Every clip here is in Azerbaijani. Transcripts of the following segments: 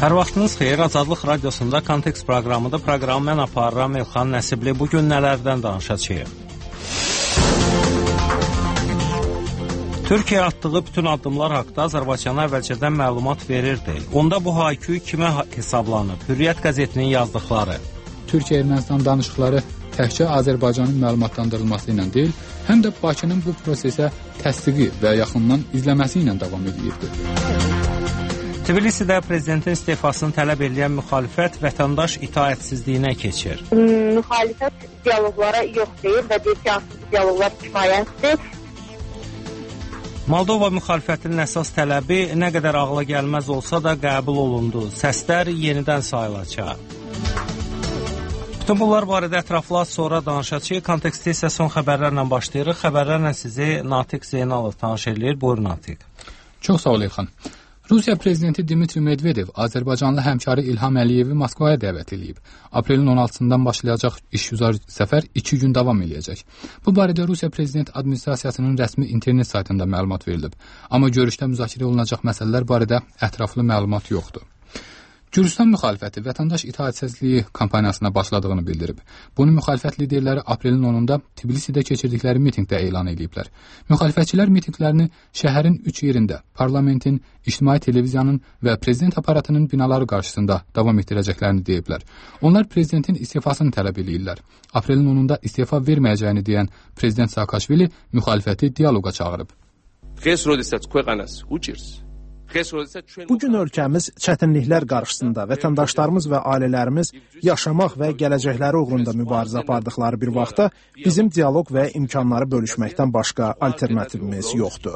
Hər vaxtınız xeyir, Azadlıq Radiosunda Kontekst proqramıdır. Proqramı mən aparıram Elxan Nəsibli. Bugün nələrdən danışacağıq? Türkiyə atdığı bütün addımlar haqda Azərbaycana əvvəlcədən məlumat verirdi. Onda bu haykü kimə hesablanıb? Hürriyyət qəzetinin yazdıqları. Türkiyə-Ermənistan danışıqları təkcə Azərbaycanın məlumatlandırılması ilə deyil, həm də Bakının bu prosesə təsdiqi və yaxından izləməsi ilə davam edirdi. Tbilisidə prezidentin istefasını tələb edən müxalifət vətəndaş itaətsizliyinə keçir. Müxalifət dialoqlara yox deyir və deyir ki, artıq dialoqlar kifayətdir. Moldova müxalifətinin əsas tələbi nə qədər ağla gəlməz olsa da qəbul olundu. Səslər yenidən sayılacaq. Bütün bunlar barədə ətraflı sonra danışacağıq. Kontekstdə isə son xəbərlərlə başlayırıq. Xəbərlərlə sizi Natiq Zeynalov tanış edir. Buyurun Natiq. Çox sağ ol İlxan. Rusiya prezidenti Dmitri Medvedev Azərbaycanlı həmkarı İlham Əliyevi Moskvaya dəvət edib. Aprelin 16-dan başlayacaq işgüzar səfər 2 gün davam edəcək. Bu barədə Rusiya prezident administrasiyasının rəsmi internet saytında məlumat verilib. Amma görüşdə müzakirə olunacaq məsələlər barədə ətraflı məlumat yoxdur. Gürcüstan müxalifəti vətəndaş itaətsizliyi kampaniyasına başladığını bildirib. Bunu müxalifət liderləri aprelin 10-da Tbilisidə keçirdikləri mitinqdə elan ediblər. Müxalifətçilər mitinqlərini şəhərin 3 yerində, parlamentin, ictimai televiziyanın və prezident aparatının binaları qarşısında davam etdirəcəklərini deyiblər. Onlar prezidentin istifasını tələb edirlər. Aprelin 10-da istifa verməyəcəyini deyən prezident Saakashvili müxalifəti dialoqa çağırıb. Bugün ölkəmiz çətinliklər qarşısında vətəndaşlarımız və ailələrimiz yaşamaq və gələcəkləri uğrunda mübarizə apardıqları bir vaxtda bizim dialoq və imkanları bölüşməkdən başqa alternativimiz yoxdur.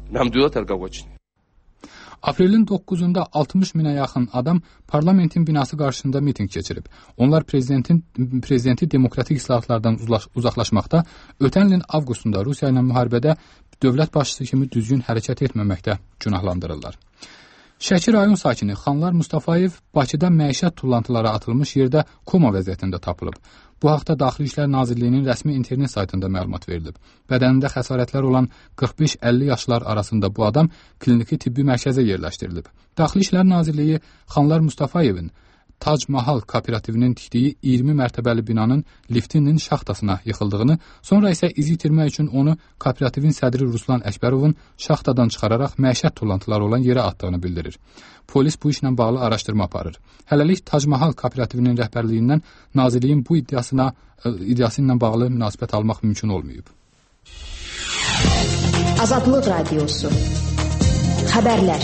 Aprelin 9-da 60 minə yaxın adam parlamentin binası qarşısında mitinq keçirib. Onlar prezidenti demokratik islahatlardan uzaqlaşmaqda, ötən ilin avqustunda Rusiya ilə müharibədə dövlət başçısı kimi düzgün hərəkət etməməkdə günahlandırırlar. Şəki rayon sakini Xanlar Mustafayev Bakıda məişət tullantıları atılmış yerdə koma vəziyyətində tapılıb. Bu haqda Daxili İşlər Nazirliyinin rəsmi internet saytında məlumat verilib. Bədənində xəsarətlər olan 45-50 yaşlar arasında bu adam kliniki tibbi mərkəzə yerləşdirilib. Daxili İşlər Nazirliyi Xanlar Mustafayevin Tac Mahal kooperativinin tikdiyi 20 mərtəbəli binanın liftinin şaxtasına yıxıldığını, sonra isə iz itirmək üçün onu kooperativin sədri Ruslan Əkbərovun şaxtadan çıxararaq məişət tullantıları olan yerə atdığını bildirir. Polis bu işlə bağlı araşdırma aparır. Hələlik Tac Mahal kooperativinin rəhbərliyindən nazirliyin bu iddiası ilə bağlı münasibət almaq mümkün olmayıb. Azadlıq Radiosu. Xəbərlər.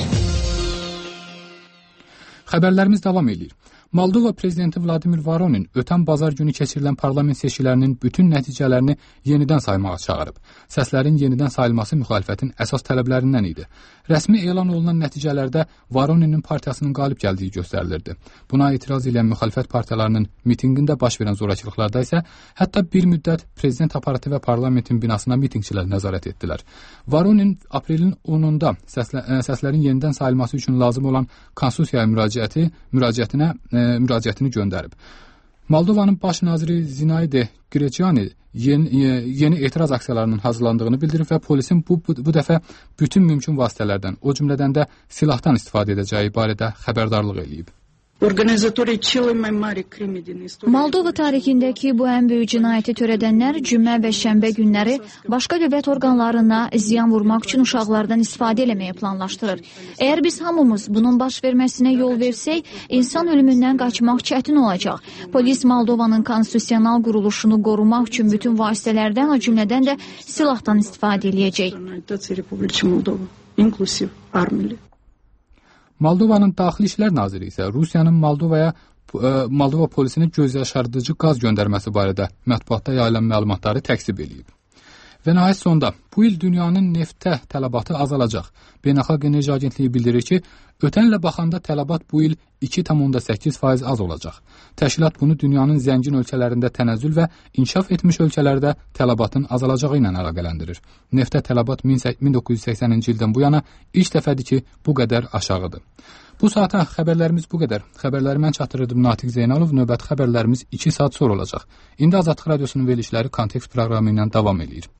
Xəbərlərimiz davam edir. Moldova prezidenti Vladimir Voronin ötən bazar günü keçirilən parlament seçkilərinin bütün nəticələrini yenidən saymağa çağırıb. Səslərin yenidən sayılması müxalifətin əsas tələblərindən idi. Rəsmi elan olunan nəticələrdə Voroninin partiyasının qalib gəldiyi göstərilirdi. Buna etiraz edən müxalifət partiyalarının mitinqində baş verən zorakılıqlarda isə hətta bir müddət prezident aparatı və parlamentin binasına mitinqçilər nəzarət etdilər. Voronin aprelin 10-da səslərin yenidən sayılması üçün lazım olan konstitusiyaya müraciətini göndərib. Moldovanın baş naziri Zinaide Greçiani yeni etiraz aksiyalarının hazırlandığını bildirib və polisin bu dəfə bütün mümkün vasitələrdən, o cümlədən də silahdan istifadə edəcəyi barədə xəbərdarlıq edib. Moldova tarixindəki bu ən böyük cinayəti törədənlər cümə və şənbə günləri başqa dövlət orqanlarına ziyan vurmaq üçün uşaqlardan istifadə eləməyi planlaşdırır. Əgər biz hamımız bunun baş verməsinə yol versək, insan ölümündən qaçmaq çətin olacaq. Polis Moldovanın konstitusional quruluşunu qorumaq üçün bütün vasitələrdən, o cümlədən də silahdan istifadə eləyəcək. Moldovanın Daxili İşlər Naziri isə Rusiyanın Moldova polisinə gözyaşardıcı qaz göndərməsi barədə mətbuatda yayılan məlumatları təkzib edib. Və nəhayət sonda, bu il dünyanın neftə tələbatı azalacaq. Beynəlxalq Enerji Agentliyi bildirir ki, ötən ilə baxanda tələbat bu il 2,8% az olacaq. Təşkilat bunu dünyanın zəngin ölkələrində tənəzzül və inkişaf etmiş ölkələrdə tələbatın azalacağı ilə əlaqələndirir. Neftə tələbat 1980-ci ildən bu yana ilk dəfədir ki, bu qədər aşağıdır. Bu saata xəbərlərimiz bu qədər. Xəbərləri mən çatdırırdım Natiq Zeynalov. Növbəti xəbərlərimiz 2 saat sonra olacaq. İndi Azadlıq Radiosunun verilişləri Kontekst proqramı ilə davam edir.